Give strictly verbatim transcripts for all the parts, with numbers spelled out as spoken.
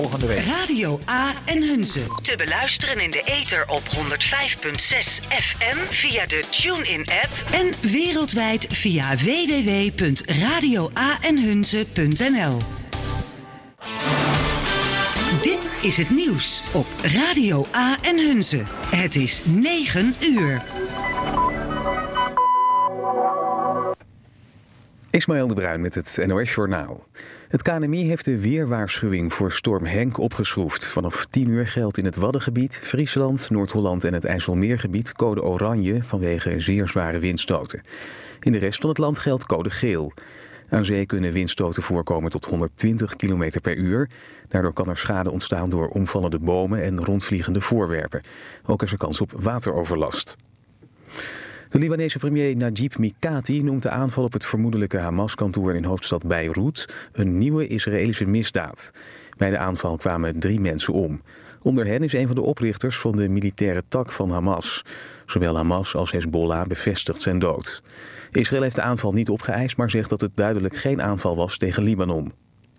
Volgende week. Radio A en Hunze. Te beluisteren in de ether op honderd vijf komma zes F M via de TuneIn-app en wereldwijd via w w w punt radio a en hunze punt n l. Dit is het nieuws op Radio A en Hunze. Het is negen uur. Ismaël de Bruin met het N O S-journaal. Het K N M I heeft de weerwaarschuwing voor storm Henk opgeschroefd. Vanaf tien uur geldt in het Waddengebied, Friesland, Noord-Holland en het IJsselmeergebied code oranje vanwege zeer zware windstoten. In de rest van het land geldt code geel. Aan zee kunnen windstoten voorkomen tot honderdtwintig kilometer per uur. Daardoor kan er schade ontstaan door omvallende bomen en rondvliegende voorwerpen. Ook is er kans op wateroverlast. De Libanese premier Najib Mikati noemt de aanval op het vermoedelijke Hamas-kantoor in hoofdstad Beirut een nieuwe Israëlische misdaad. Bij de aanval kwamen drie mensen om. Onder hen is een van de oprichters van de militaire tak van Hamas. Zowel Hamas als Hezbollah bevestigt zijn dood. Israël heeft de aanval niet opgeëist, maar zegt dat het duidelijk geen aanval was tegen Libanon.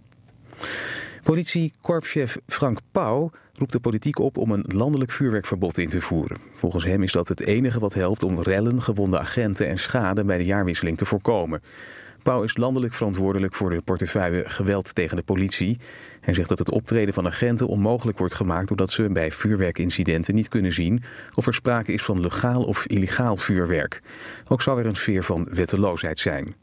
Politiekorpschef Frank Pauw roept de politiek op om een landelijk vuurwerkverbod in te voeren. Volgens hem is dat het enige wat helpt om rellen, gewonde agenten en schade bij de jaarwisseling te voorkomen. Pauw is landelijk verantwoordelijk voor de portefeuille geweld tegen de politie. Hij zegt dat het optreden van agenten onmogelijk wordt gemaakt doordat ze bij vuurwerkincidenten niet kunnen zien of er sprake is van legaal of illegaal vuurwerk. Ook zou er een sfeer van wetteloosheid zijn.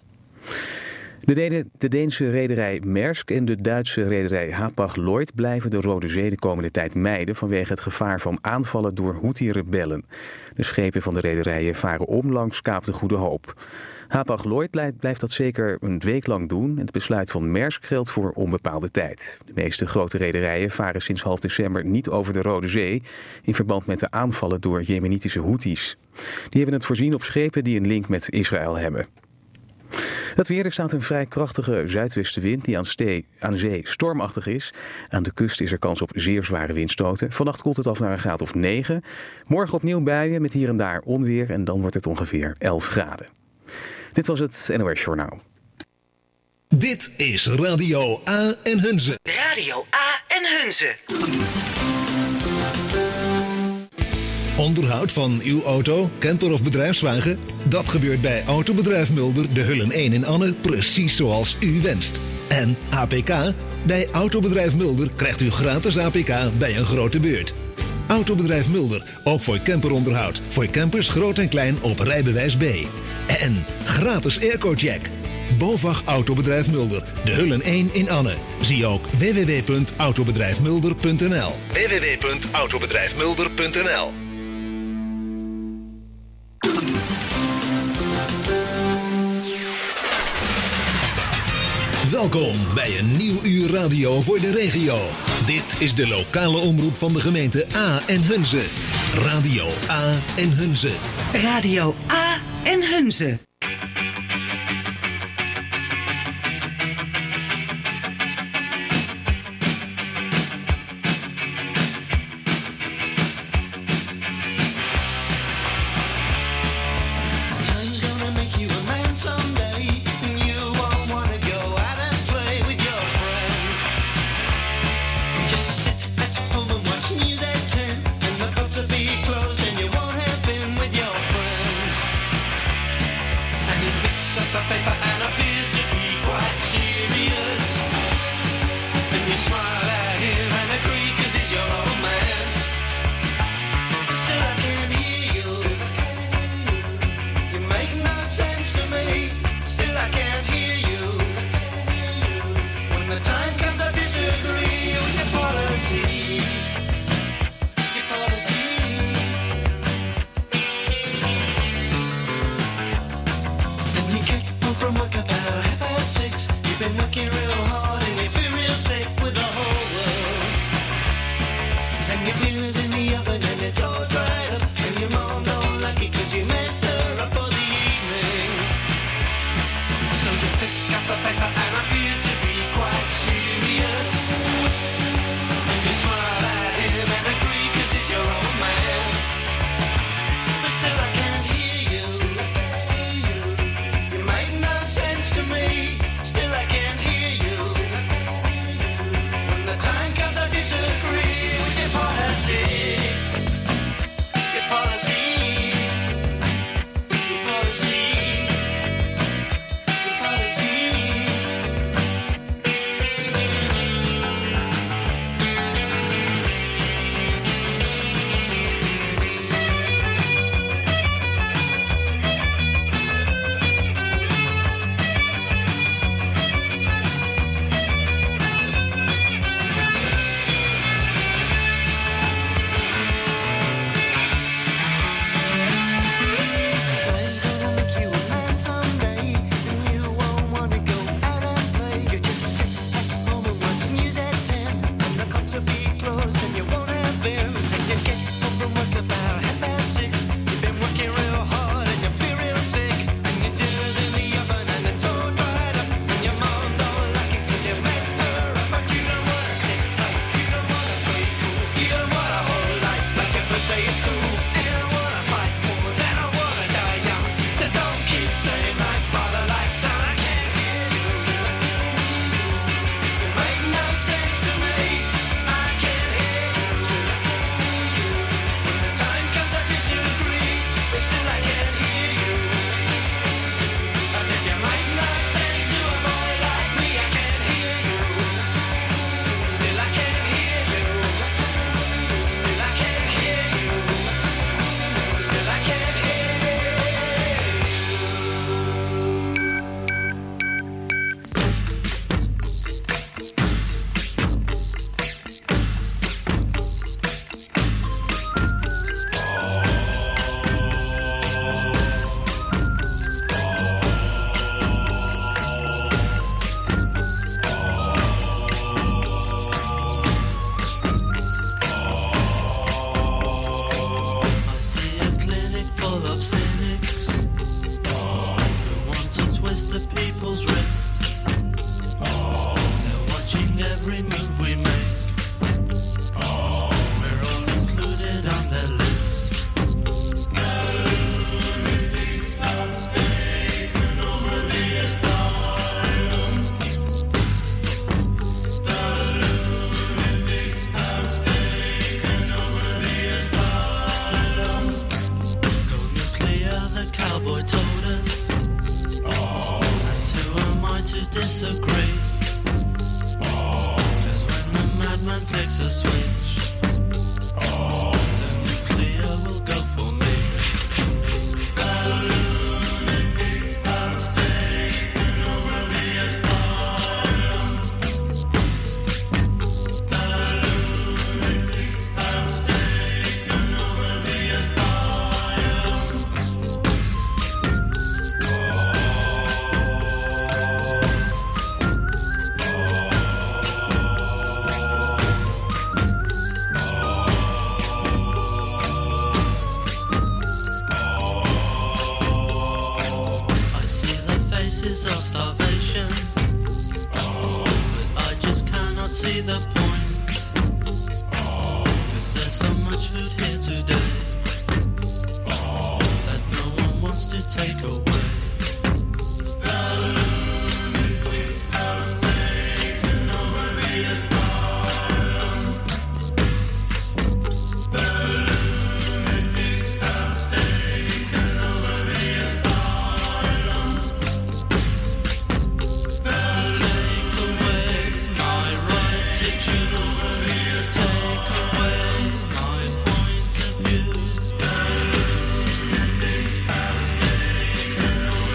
De, Dene, de Deense rederij Maersk en de Duitse rederij Hapag-Lloyd blijven de Rode Zee de komende tijd mijden vanwege het gevaar van aanvallen door Houthi-rebellen. De schepen van de rederijen varen om langs Kaap de Goede Hoop. Hapag-Lloyd blijft dat zeker een week lang doen. Het besluit van Maersk geldt voor onbepaalde tijd. De meeste grote rederijen varen sinds half december niet over de Rode Zee in verband met de aanvallen door Jemenitische Houthis. Die hebben het voorzien op schepen die een link met Israël hebben. Het weer, er staat een vrij krachtige zuidwestenwind die aan, stee, aan zee stormachtig is. Aan de kust is er kans op zeer zware windstoten. Vannacht koelt het af naar een graad of negen. Morgen opnieuw buien met hier en daar onweer en dan wordt het ongeveer elf graden. Dit was het N O S-journaal. Dit is Radio A en Hunze. Radio A en Hunze. Onderhoud van uw auto, camper of bedrijfswagen? Dat gebeurt bij Autobedrijf Mulder, de Hullen één in Anne, precies zoals u wenst. En A P K? Bij Autobedrijf Mulder krijgt u gratis A P K bij een grote beurt. Autobedrijf Mulder, ook voor camperonderhoud. Voor campers groot en klein op rijbewijs B. En gratis airco-check. BOVAG Autobedrijf Mulder, de Hullen één in Anne. Zie ook w w w punt autobedrijf mulder punt n l. w w w punt autobedrijf mulder punt n l. Welkom bij een nieuw uur radio voor de regio. Dit is de lokale omroep van de gemeente A en Hunze. Radio A en Hunze. Radio A en Hunze. Closed and you won't have been with your friends. bad man flicks a switch. Oh, the nuclear will go for me. The lunatics have taken over the asylum. The lunatics have taken over the asylum. Of starvation, oh, but I just cannot see the point, oh, cause there's so much food here today, oh, that no one wants to take away. The lunatics have taken over the asylum. The lunatics have taken over the asylum. Take away my right to choose.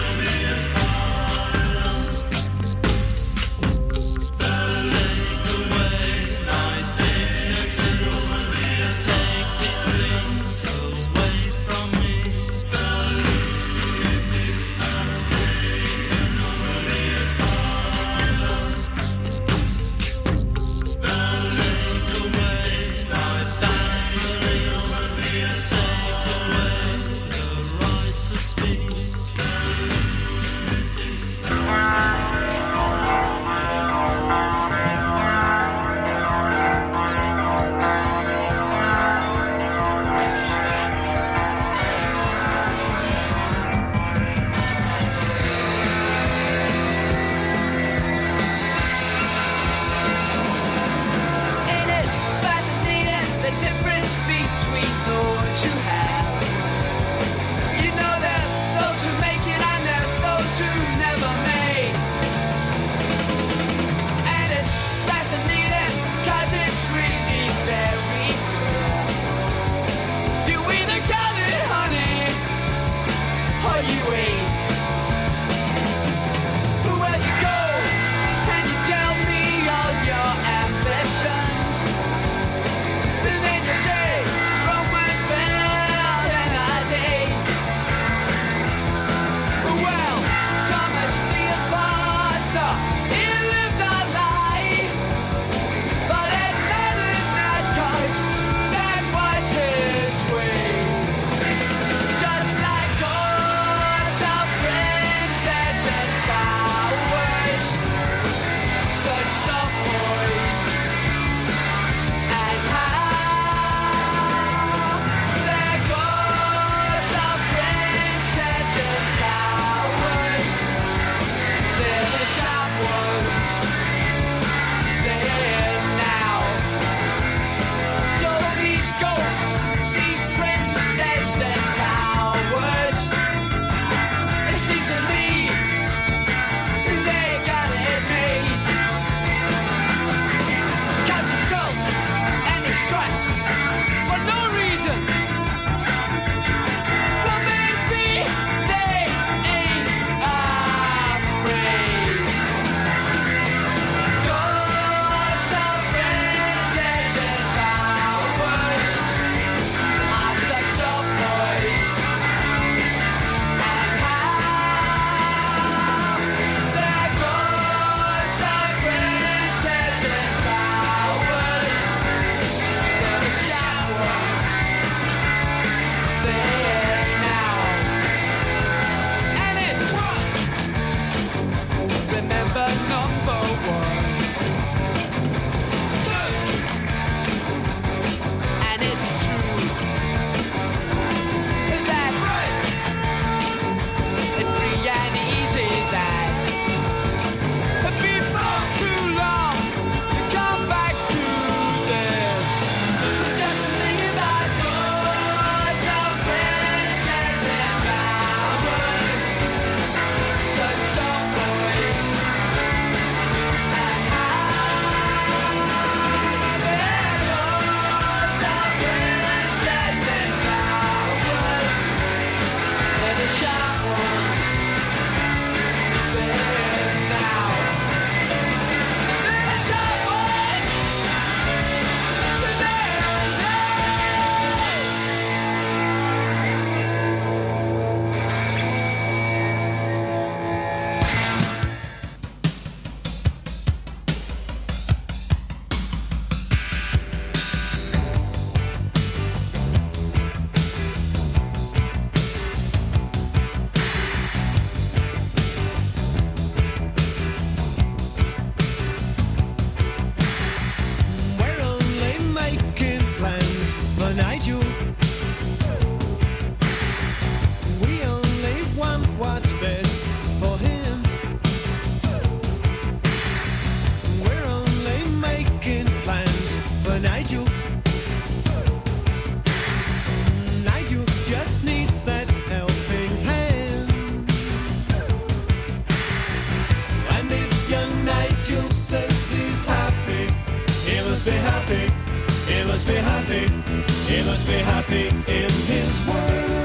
happy. He must be happy in his world.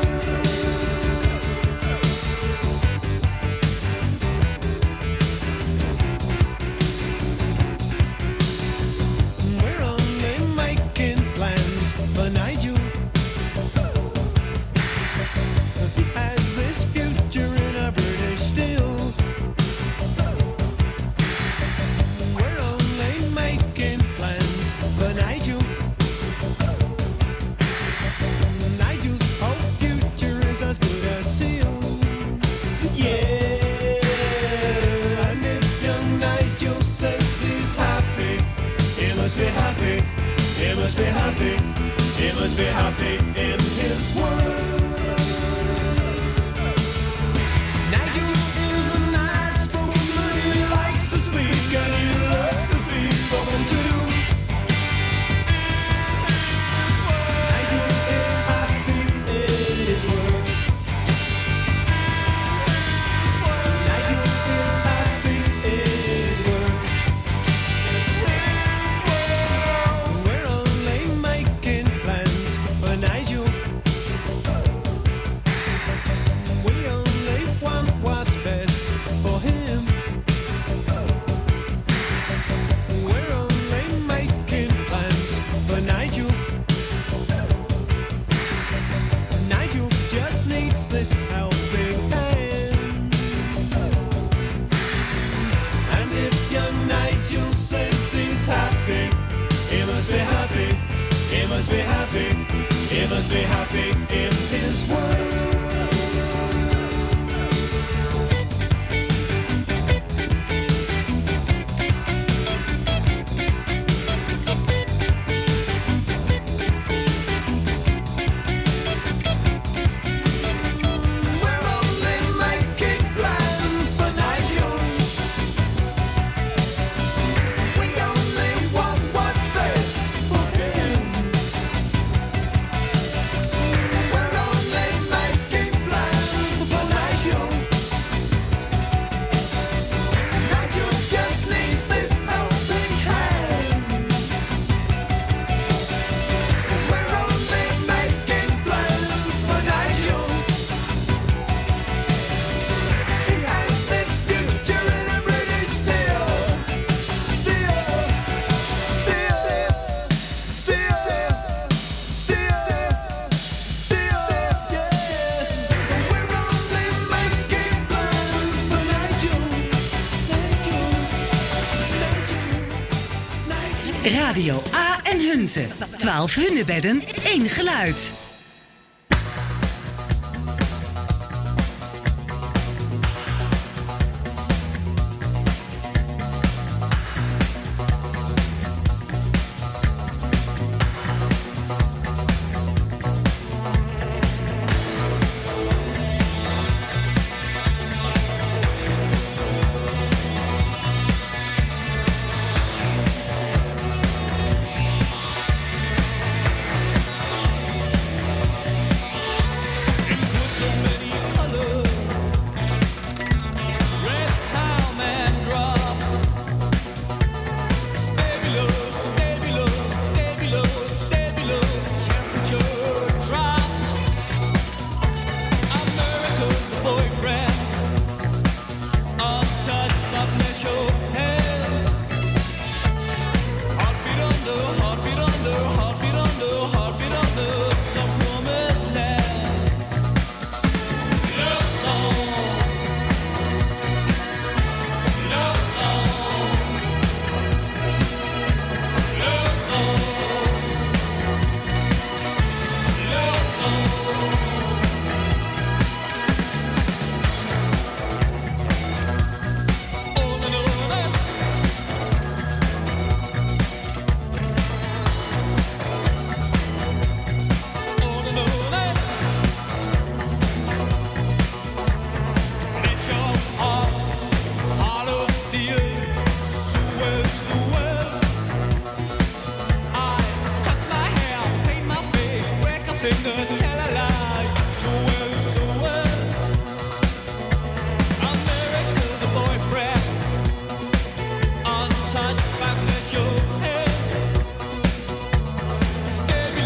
We're only making plans for Nigel. As this future in a British steel. We're only making plans for Nigel. Nigel's whole future is as good as sealed. Yeah, and if young Nigel says he's happy, he must be happy, he must be happy, he must be happy in his world. Nigel is an outspoken, but he likes to speak and he loves to be spoken to. Nigel is happy in his world. Nigel is happy in his world. We're only making plans for Nigel. We only want what's best for him. We're only making plans for Nigel. Nigel just needs this helping hand. And if young Nigel says he's happy, he must be happy, he must be happy, he must be happy in his world. We're only making plans for Nigel. We only want what's best for him. We're only making plans for Nigel. Nigel just needs this helping hand. We're only making plans for Nigel. He has this future in a British steel. Steel, steel, steel, steel, steel, steel, yeah. We're only making plans for Nigel. Nigel, Nigel, Nigel. Radio A en Hunze. twaalf Hunnebedden, één geluid. Stay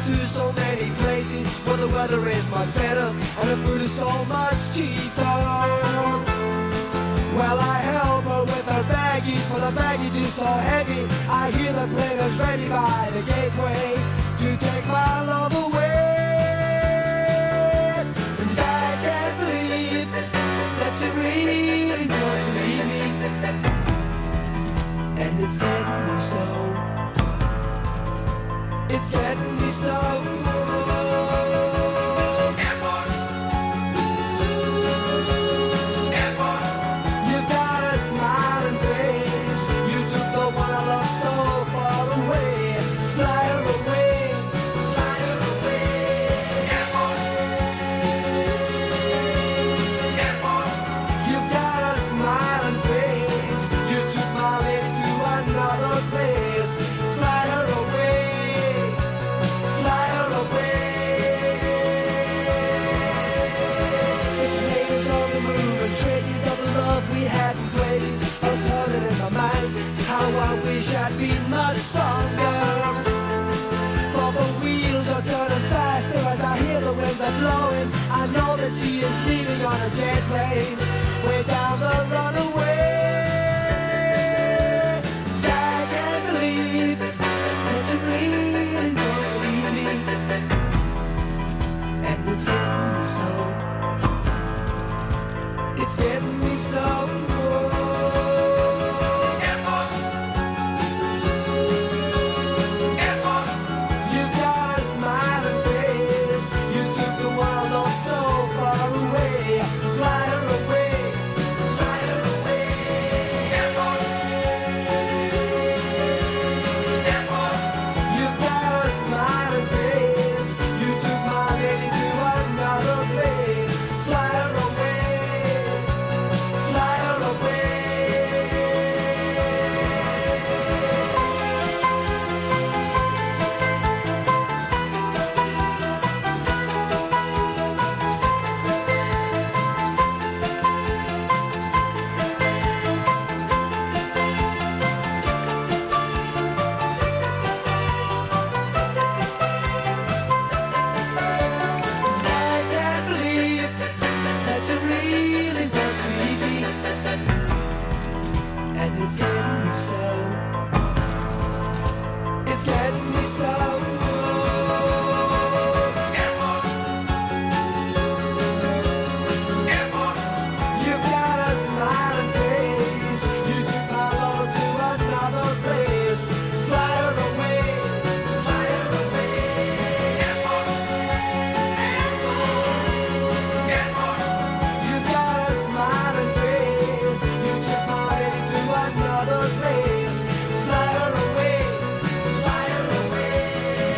to so many places where the weather is much better and the food is so much cheaper. Well, I help her with her baggies, for the baggage is so heavy. I hear the players ready by the gateway to take my love away. And I can't believe that you really want to leave me. And it's getting me so. It's getting me so. I'm turning in my mind how I wish I'd been much stronger. For the wheels are turning faster as I hear the winds are blowing. I know that she is leaving on a jet plane way down the runaway. I can't believe that you really want to leave me. And it's getting me so. It's getting me so. Fly her away, fly her away.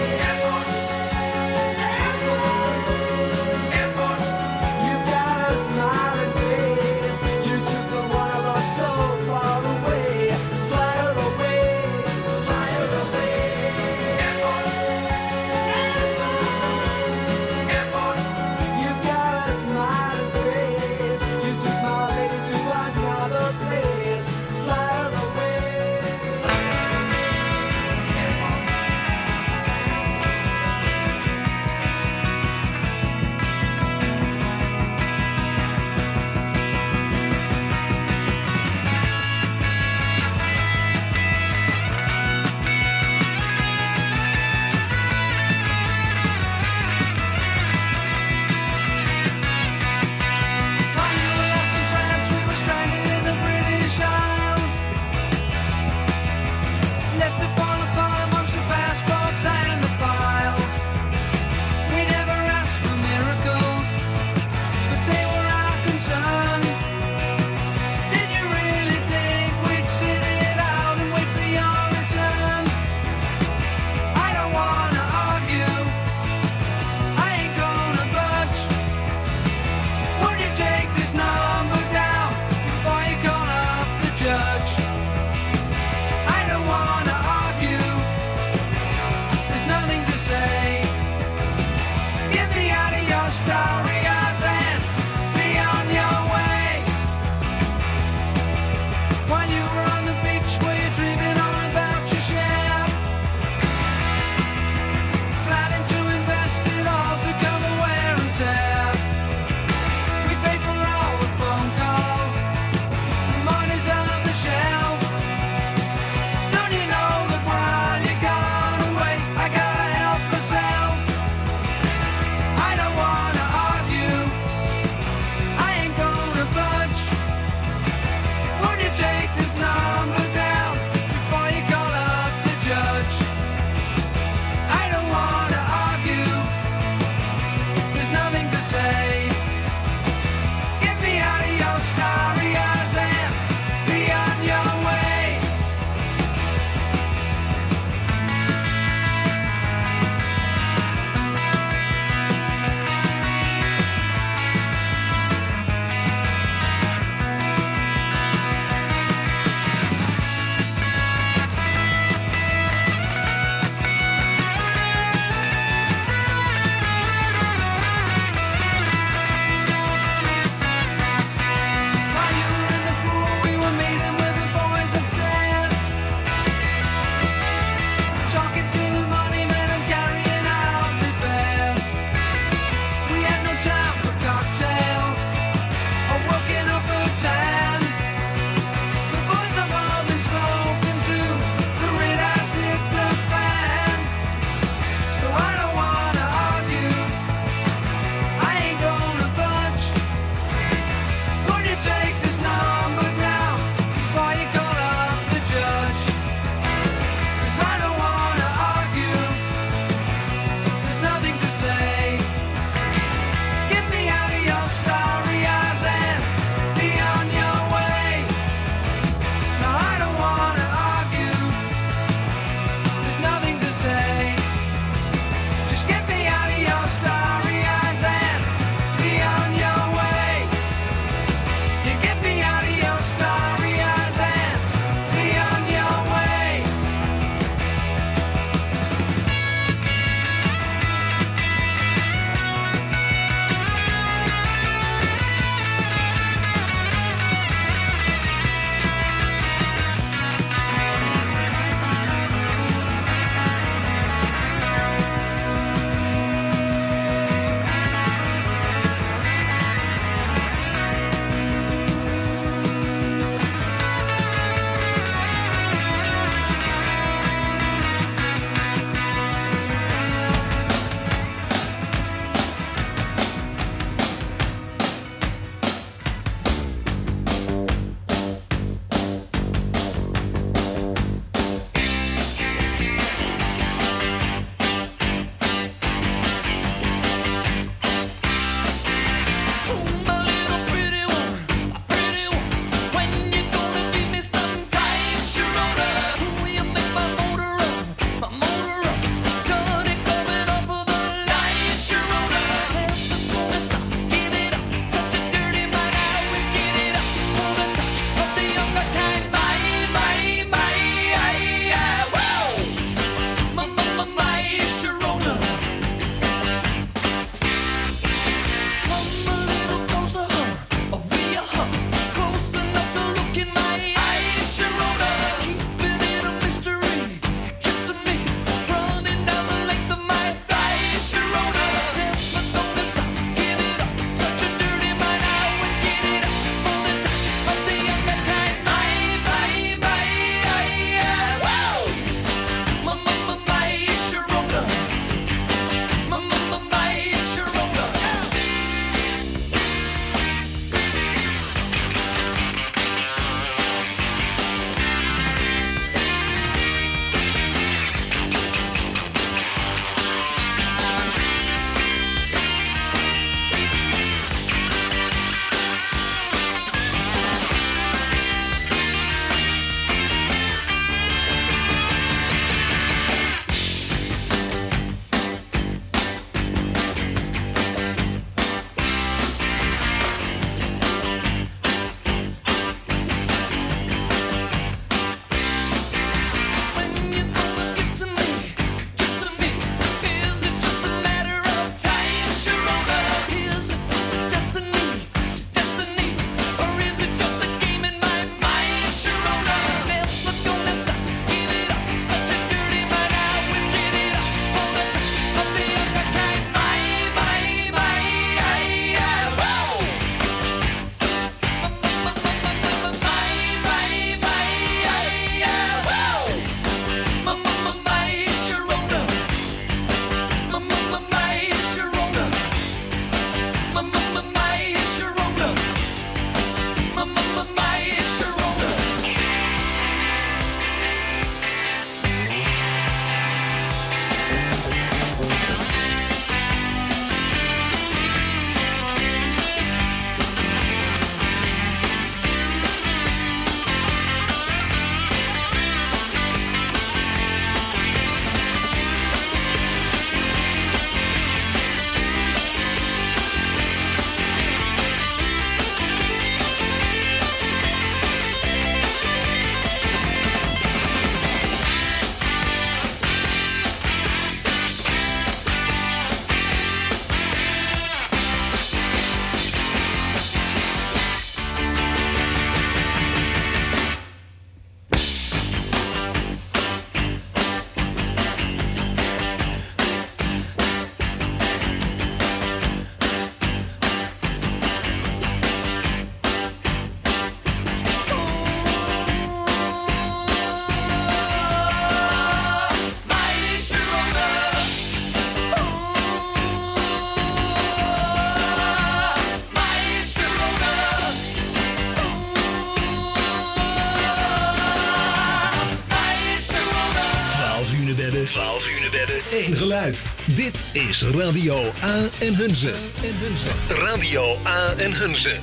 Eén geluid. Dit is Radio A en Hunze. En Hunze. Radio A en Hunze.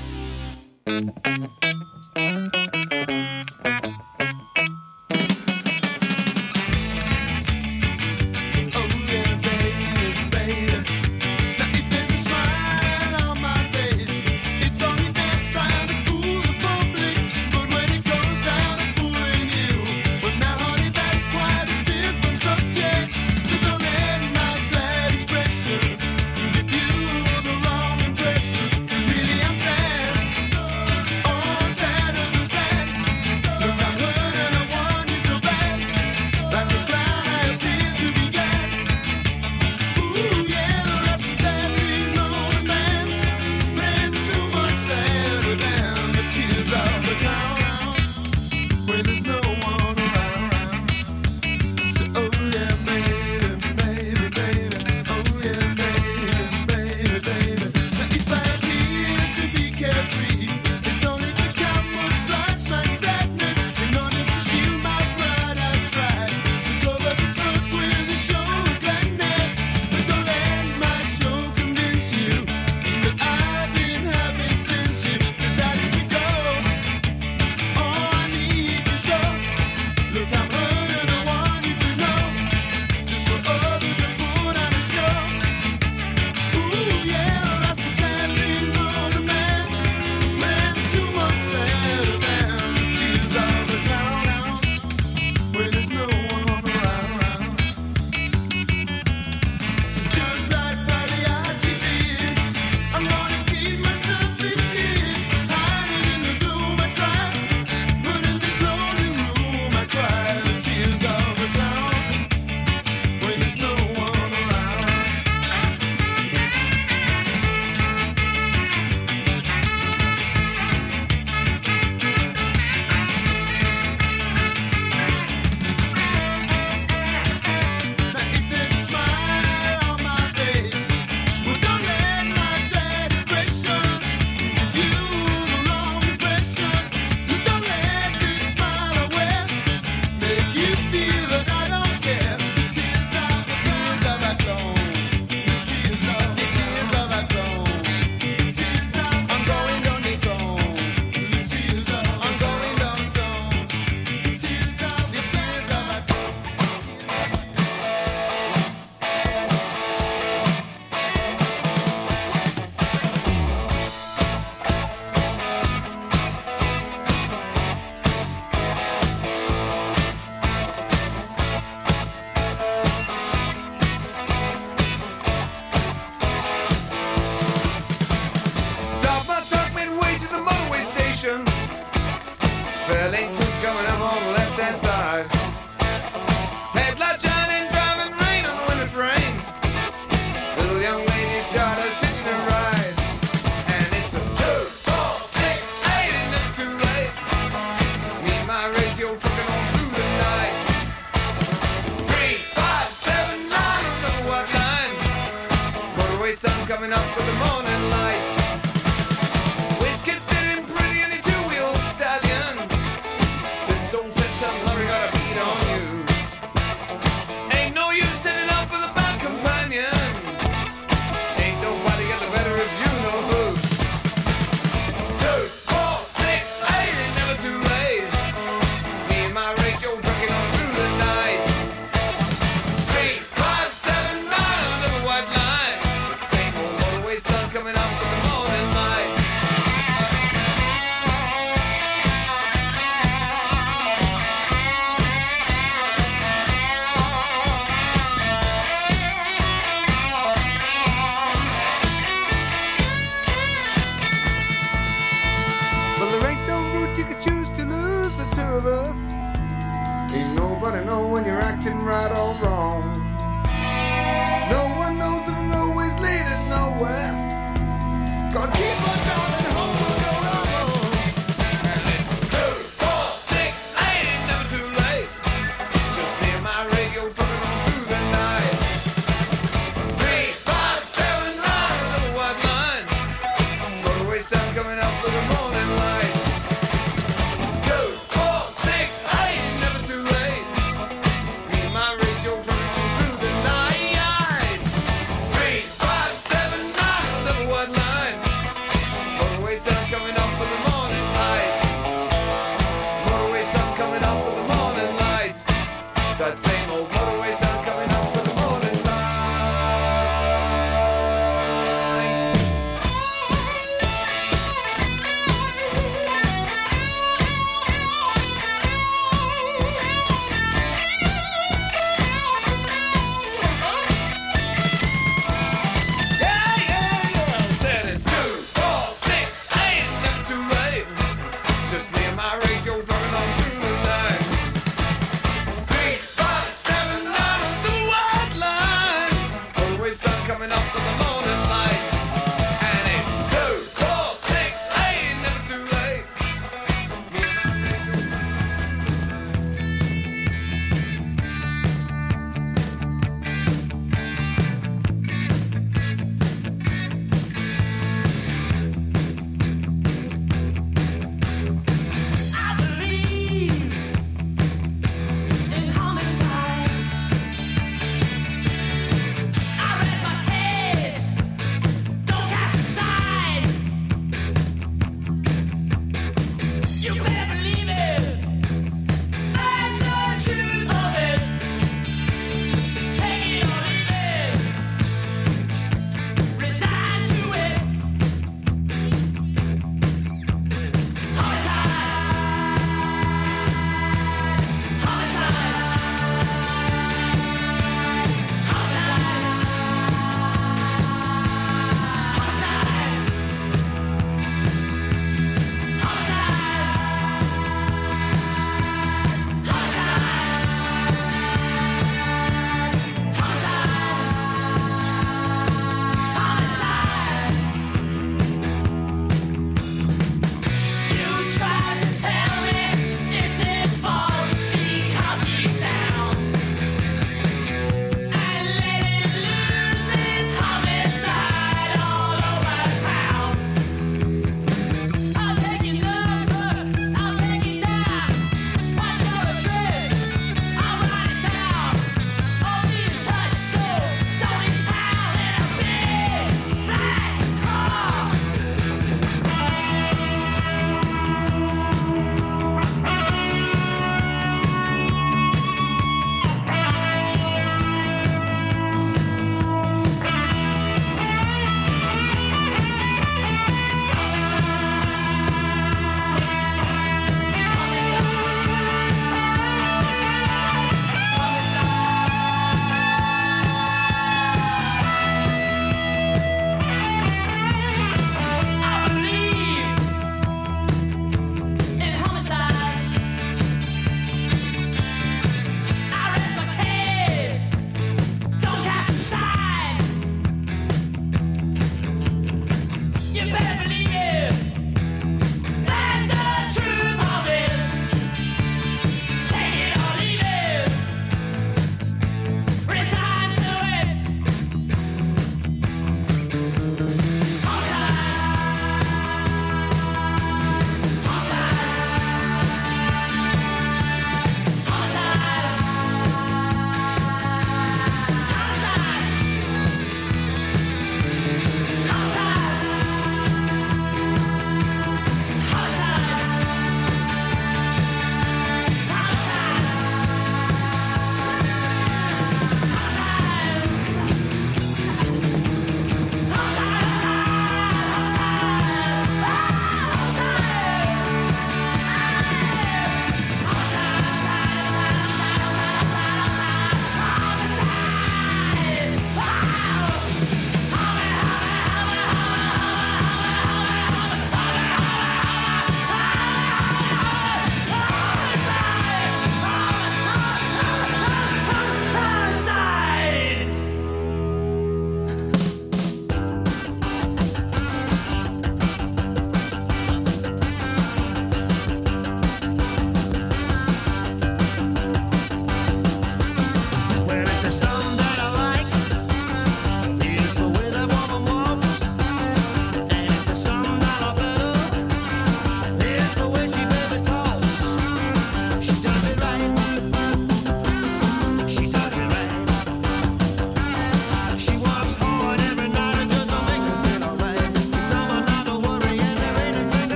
Never too late. Me and my radio running on through the night.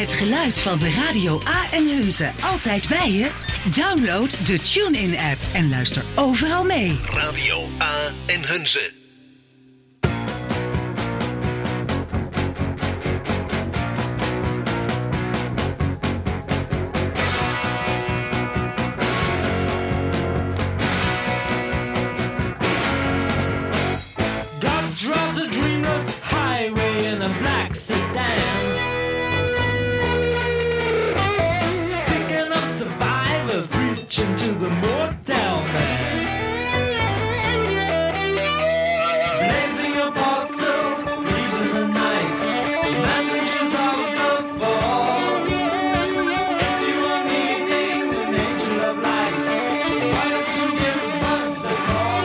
Het geluid van de Radio A en Hunze altijd bij je? Download de TuneIn-app en luister overal mee. Radio A en Hunze. Drives a dreamless highway in a black sedan, picking up survivors, preaching to the mortal man, blazing apostles, thieves in the night, messengers of the fall. If you are needing an angel of light, why don't you give us a call?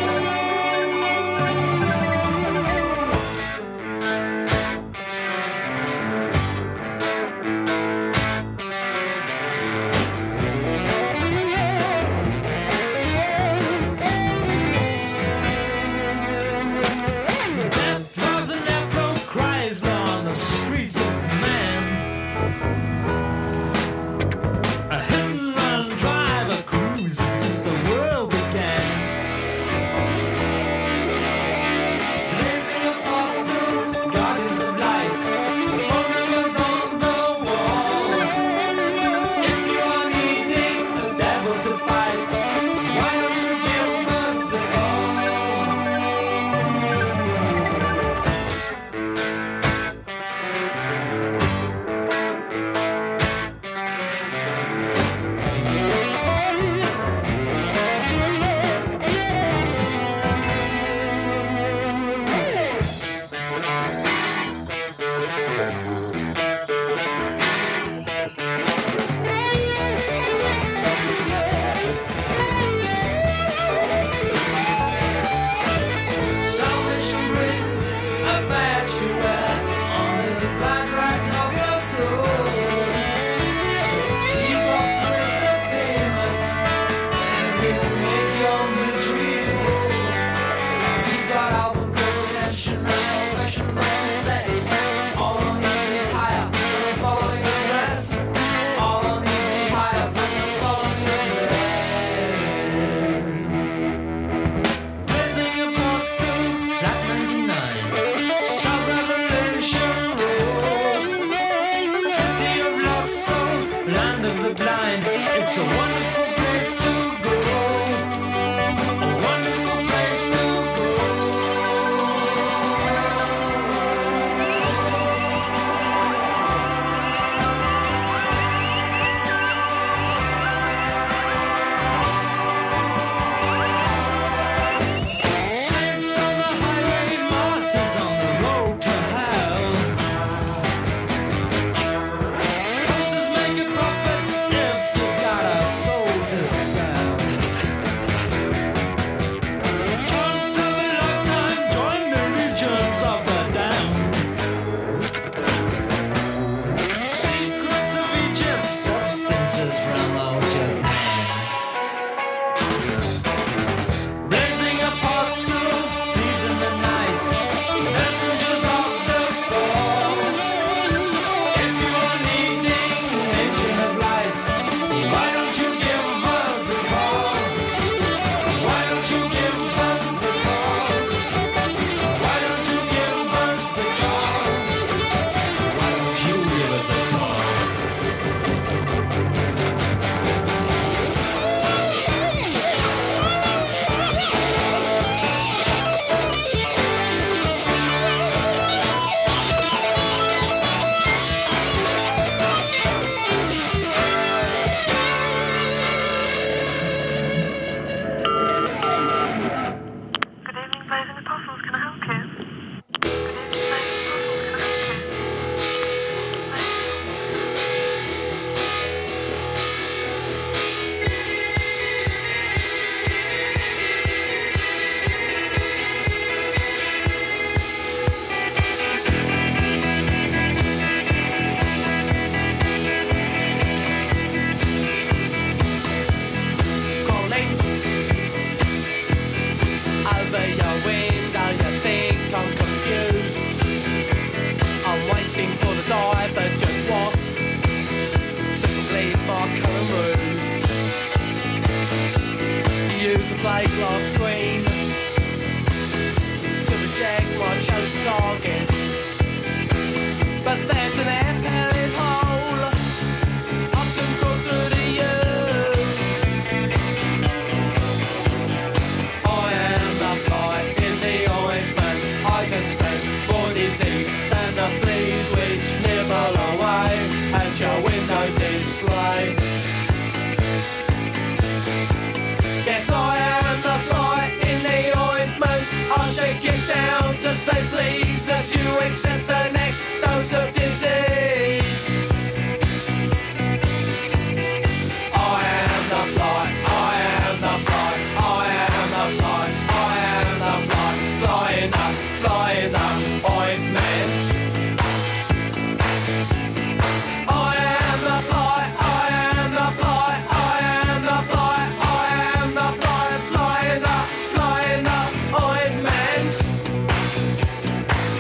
It's a wonderful place to go. A wonderful place to go. Saints on the highway, martyrs on the road to hell. Posters make a profit if you got a soul to sell. Once of a lifetime, join the legions of the damned. Secrets of Egypt, substances from old Japan. Blazing apostles, thieves in the night, messengers of the fall. If you are needing an angel of light, why don't you give us a call? Why don't you give us a call? Why don't you give us a call? Why don't you give us a call? Good evening, Blazing Apostles. Can I help you? Good evening, Blazing Apostles. Can I Calling over your wings. please as you accept the next dose of disease. I am the fly, I am the fly, I am the fly, I am the fly, fly in the, fly in the ointment. I am the fly, I am the fly, I am the fly, I am the fly, fly in the, fly in the ointment.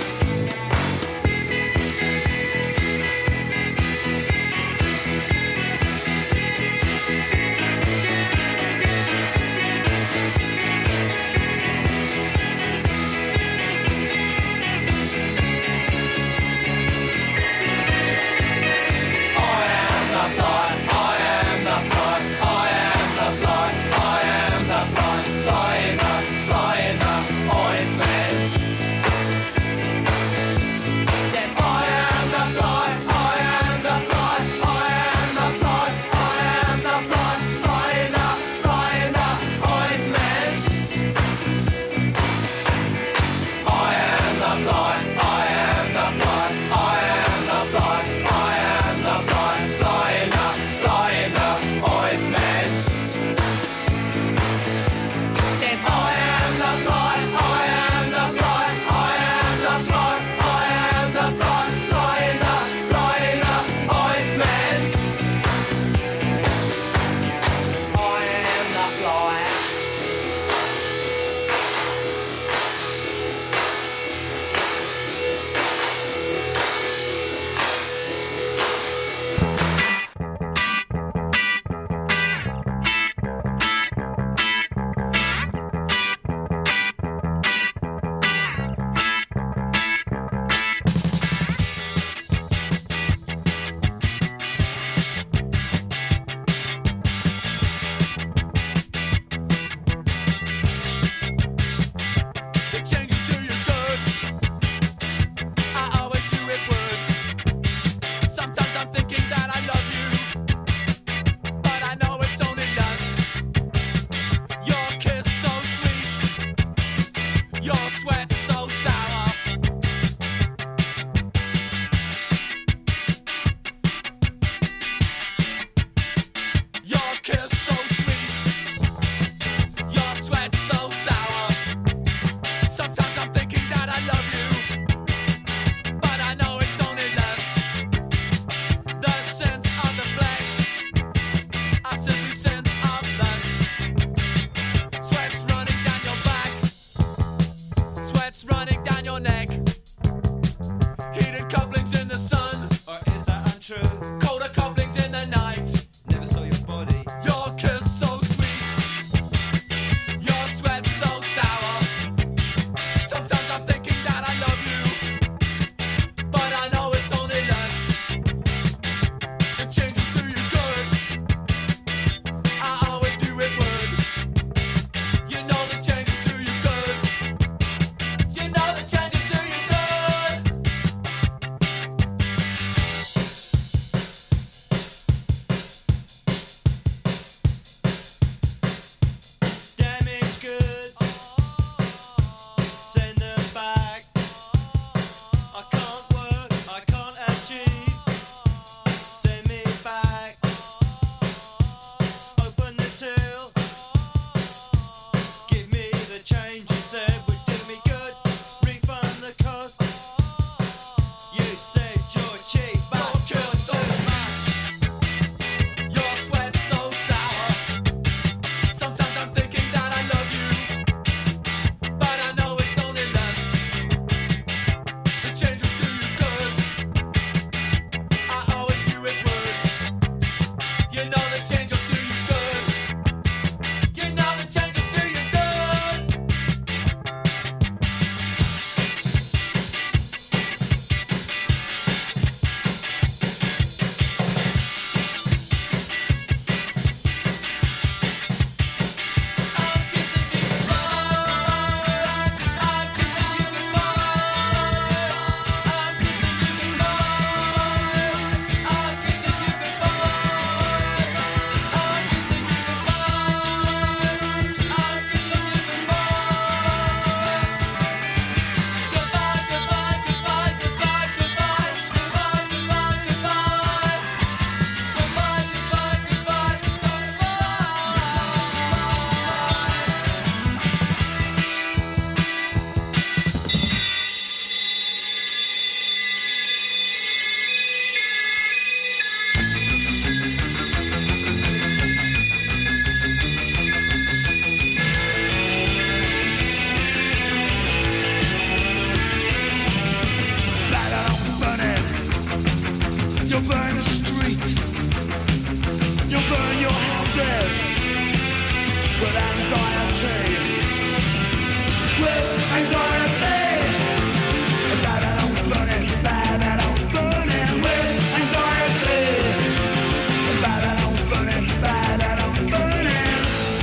with anxiety. Babylon's burning, Babylon's burning with anxiety. Babylon's burning, Babylon's burning.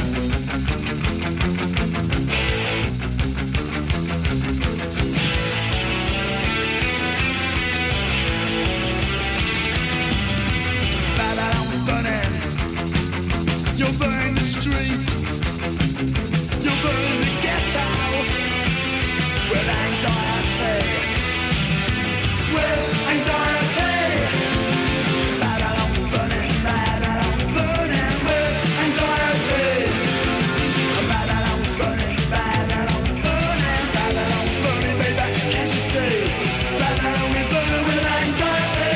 Babylon's burning. You'll burn the street. You'll burn the ghetto with anxiety. With anxiety. Babylon's burning, Babylon's burning with anxiety. Babylon's burning, Babylon's burning, Babylon's burning, baby, can't you see? Babylon is burning with anxiety.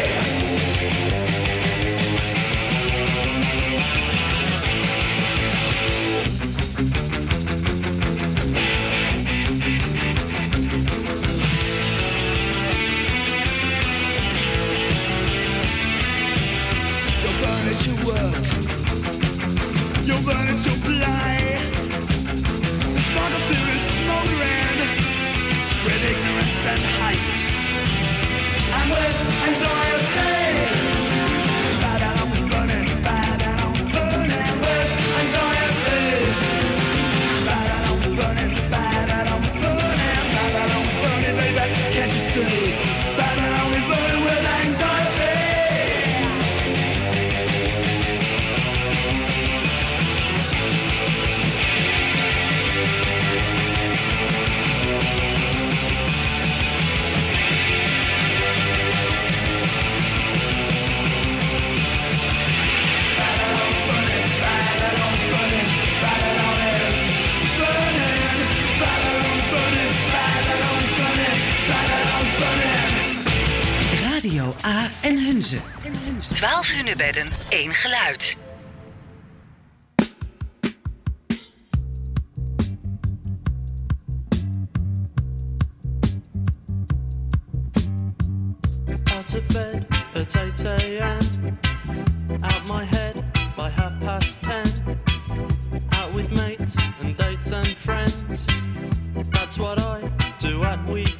You'll burn at your work. You'll burn at your play. The spark of fear is smoldering with ignorance and hate, and with anxiety. Babylon's burning, Babylon's burning with anxiety. Babylon's burning, Babylon's burning, Babylon's burning, baby, can't you see? Babylon is burning with anxiety. Babylon's burning, Babylon's burning, Babylon is burning. Babylon's burning, Babylon's burning, Babylon's burning. Radio A en Hunze. twaalf hunebedden, één geluid. Out of bed at eight a.m. Out my head by half past ten. Out with mates and dates and friends. That's what I do at weekends.